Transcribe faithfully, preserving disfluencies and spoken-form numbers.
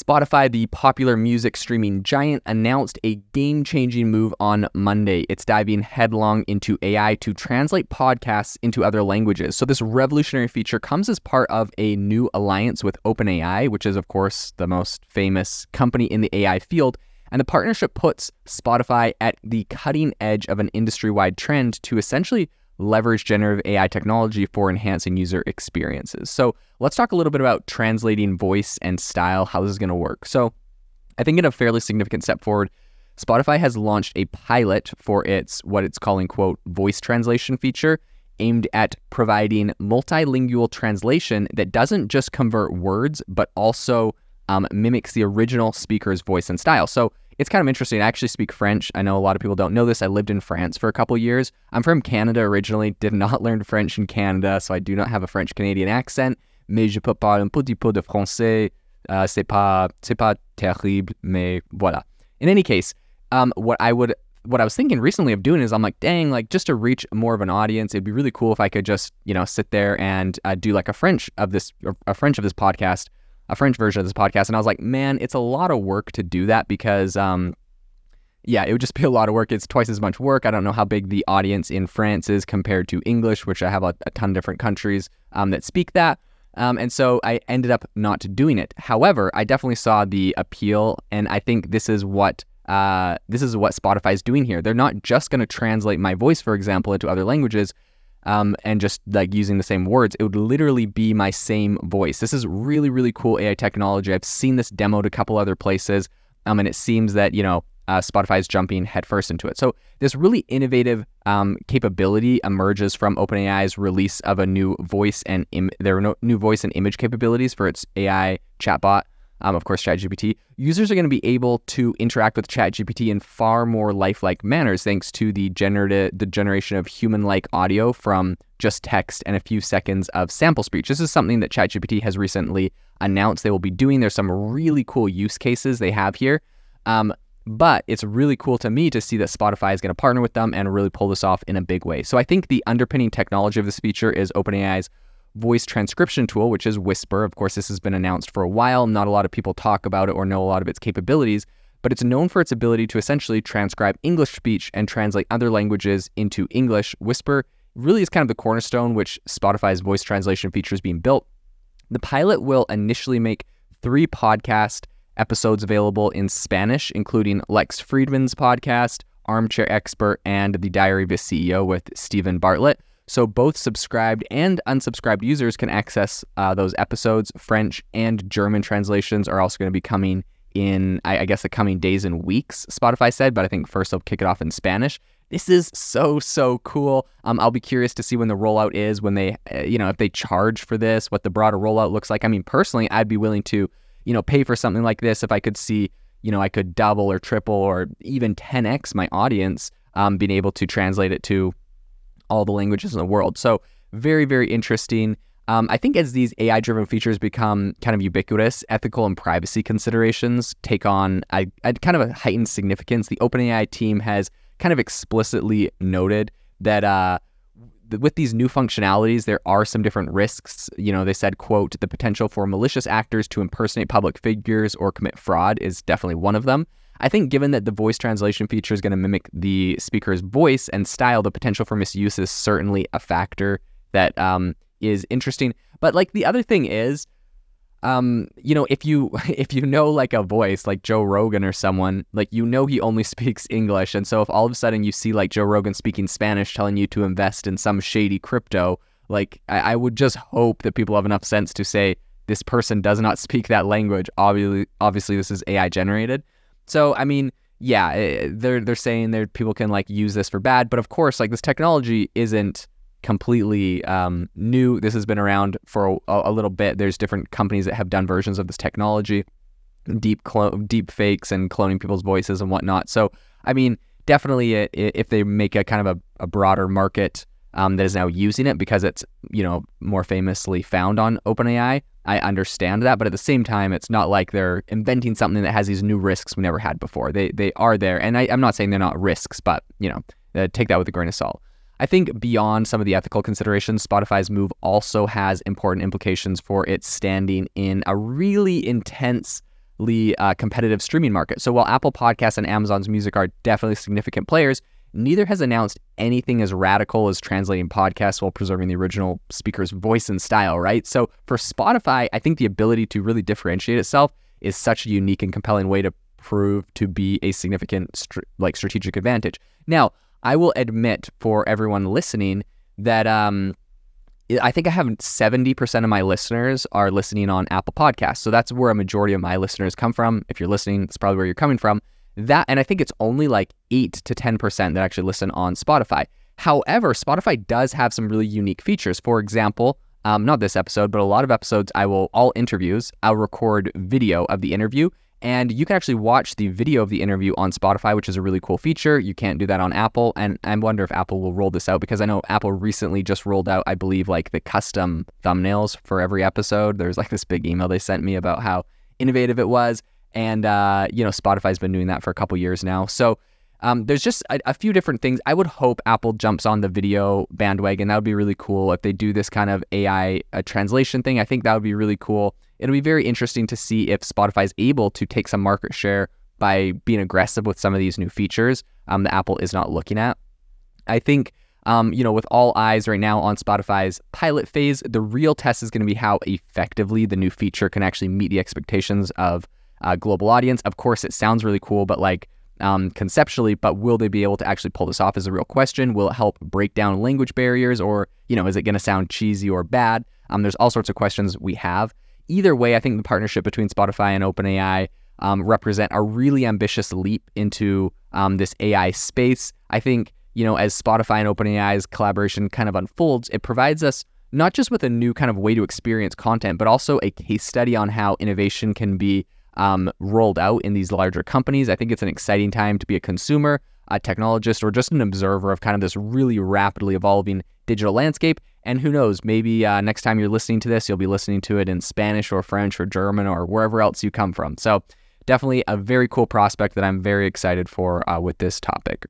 Spotify, the popular music streaming giant, announced a game-changing move on Monday. It's diving headlong into A I to translate podcasts into other languages. So this revolutionary feature comes as part of a new alliance with OpenAI, which is, of course, the most famous company in the A I field. And the partnership puts Spotify at the cutting edge of an industry-wide trend to essentially leverage generative A I technology for enhancing user experiences. So let's talk a little bit about translating voice and style, how this is going to work. So I think in a fairly significant step forward, Spotify has launched a pilot for its, what it's calling, quote, voice translation feature, aimed at providing multilingual translation that doesn't just convert words, but also um, mimics the original speaker's voice and style. So it's kind of interesting. I actually speak French. I know a lot of people don't know this. I lived in France for a couple years. I'm from Canada originally, did not learn French in Canada, so I do not have a French-Canadian accent. Mais je peux parler un petit peu de français. Uh, c'est pas, c'est pas terrible, mais voilà. In any case, um, what I would, what I was thinking recently of doing is I'm like, dang, like just to reach more of an audience, it'd be really cool if I could just, you know, sit there and uh, do like a French of this, or a French of this podcast, a French version of this podcast. And I was like, man, it's a lot of work to do that because, um, yeah, it would just be a lot of work. It's twice as much work. I don't know how big the audience in France is compared to English, which I have a, a ton of different countries um, that speak that. Um, and so I ended up not doing it. However, I definitely saw the appeal, and I think this is what uh, this is what Spotify is doing here. They're not just going to translate my voice, for example, into other languages, Um, and just like using the same words. It would literally be my same voice. This is really, really cool A I technology. I've seen this demoed a couple other places, um, and it seems that, you know, uh, Spotify is jumping headfirst into it. So this really innovative um, capability emerges from OpenAI's release of a new voice and Im- their no- new voice and image capabilities for its A I chatbot. Um, of course, ChatGPT. Users are going to be able to interact with ChatGPT in far more lifelike manners thanks to the generative, the generation of human-like audio from just text and a few seconds of sample speech. This is something that ChatGPT has recently announced they will be doing. There's some really cool use cases they have here. Um, but it's really cool to me to see that Spotify is going to partner with them and really pull this off in a big way. So I think the underpinning technology of this feature is OpenAI's voice transcription tool, which is Whisper. Of course, this has been announced for a while. Not a lot of people talk about it or know a lot of its capabilities, but it's known for its ability to essentially transcribe English speech and translate other languages into English. Whisper really is kind of the cornerstone which Spotify's voice translation feature is being built. The pilot will initially make three podcast episodes available in Spanish, including Lex Friedman's podcast, Armchair Expert, and The Diary of a C E O with Stephen Bartlett. So both subscribed and unsubscribed users can access uh, those episodes. French and German translations are also going to be coming in, I, I guess, the coming days and weeks, Spotify said, but I think first they'll kick it off in Spanish. This is so, so cool. Um, I'll be curious to see when the rollout is, when they, uh, you know, if they charge for this, what the broader rollout looks like. I mean, personally, I'd be willing to, you know, pay for something like this if I could see, you know, I could double or triple or even ten x my audience, um, being able to translate it to all the languages in the world. So very, very interesting. Um, I think as these A I-driven features become kind of ubiquitous, ethical and privacy considerations take on a, a kind of a heightened significance. The OpenAI team has kind of explicitly noted that uh, th- with these new functionalities, there are some different risks. You know, they said, quote, the potential for malicious actors to impersonate public figures or commit fraud is definitely one of them. I think given that the voice translation feature is going to mimic the speaker's voice and style, the potential for misuse is certainly a factor that um, is interesting. But like the other thing is, um, you know, if you if you know like a voice like Joe Rogan or someone, like you know he only speaks English. And so if all of a sudden you see like Joe Rogan speaking Spanish telling you to invest in some shady crypto, like I, I would just hope that people have enough sense to say this person does not speak that language. Obviously, obviously this is A I generated. So, I mean, yeah, they're they're saying that people can like use this for bad, but of course, like this technology isn't completely um, new. This has been around for a, a little bit. There's different companies that have done versions of this technology, deep clo- deep fakes and cloning people's voices and whatnot. So, I mean, definitely it, if they make a kind of a, a broader market um, that is now using it because it's, you know, more famously found on OpenAI, I understand that, but at the same time, it's not like they're inventing something that has these new risks we never had before. They they are there, and I, I'm not saying they're not risks, but you know, uh, take that with a grain of salt. I think beyond some of the ethical considerations, Spotify's move also has important implications for its standing in a really intense uh, competitive streaming market. So while Apple Podcasts and Amazon's Music are definitely significant players, neither has announced anything as radical as translating podcasts while preserving the original speaker's voice and style, right? So for Spotify, I think the ability to really differentiate itself is such a unique and compelling way to prove to be a significant str- like strategic advantage. Now, I will admit for everyone listening that um, I think I have seventy percent of my listeners are listening on Apple Podcasts. So that's where a majority of my listeners come from. If you're listening, it's probably where you're coming from. That, and I think it's only like eight to ten percent that actually listen on Spotify. However, Spotify does have some really unique features. For example, um, not this episode, but a lot of episodes, I will, all interviews, I'll record video of the interview, and you can actually watch the video of the interview on Spotify, which is a really cool feature. You can't do that on Apple, and I wonder if Apple will roll this out, because I know Apple recently just rolled out, I believe, like the custom thumbnails for every episode. There's like this big email they sent me about how innovative it was. And, uh, you know, Spotify's been doing that for a couple years now. So um, there's just a, a few different things. I would hope Apple jumps on the video bandwagon. That would be really cool if they do this kind of A I uh, translation thing. I think that would be really cool. It'll be very interesting to see if Spotify is able to take some market share by being aggressive with some of these new features um, that Apple is not looking at. I think, um, you know, with all eyes right now on Spotify's pilot phase, the real test is going to be how effectively the new feature can actually meet the expectations of Uh, global audience. Of course, it sounds really cool, but like um, conceptually, but will they be able to actually pull this off is a real question. Will it help break down language barriers, or, you know, is it going to sound cheesy or bad? Um, there's all sorts of questions we have. Either way, I think the partnership between Spotify and OpenAI um, represent a really ambitious leap into um, this A I space. I think, you know, as Spotify and OpenAI's collaboration kind of unfolds, it provides us not just with a new kind of way to experience content, but also a case study on how innovation can be Um, rolled out in these larger companies. I think it's an exciting time to be a consumer, a technologist, or just an observer of kind of this really rapidly evolving digital landscape. And who knows, maybe uh, next time you're listening to this, you'll be listening to it in Spanish or French or German or wherever else you come from. So definitely a very cool prospect that I'm very excited for uh, with this topic.